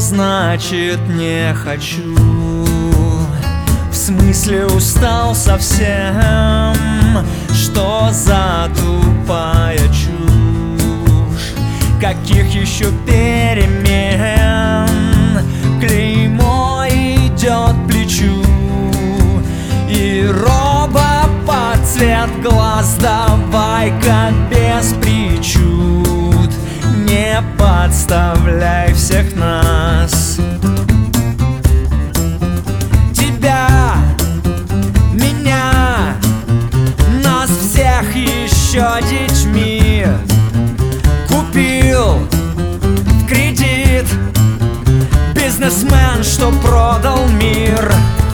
значит не хочу? В смысле устал совсем? Что за тупая чушь? Каких еще перемен? Клеймо идет к плечу, и роба под цвет глаз. Давай-ка без причуд, не подставляй всех нас. Тебя, меня, нас всех еще детьми купил в кредит бизнесмен, что продал мир.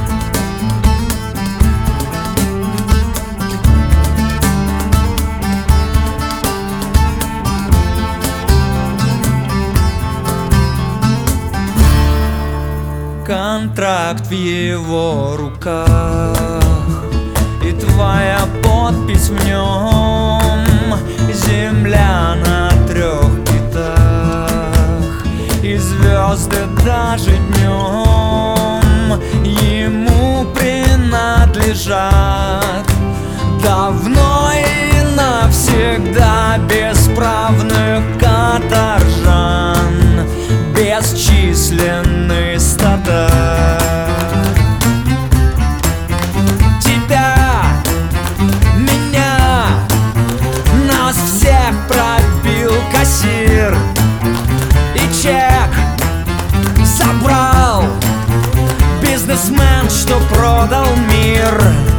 Контракт в его руках, и твоя подпись в нем. Земля на 3 китах, и звезды даже днем ему принадлежат. Давно и навсегда бесправных каторжан, бесчисленные стада. Тебя, меня, нас всех пробил кассир, и чек забрал бизнесмен, что продал мир.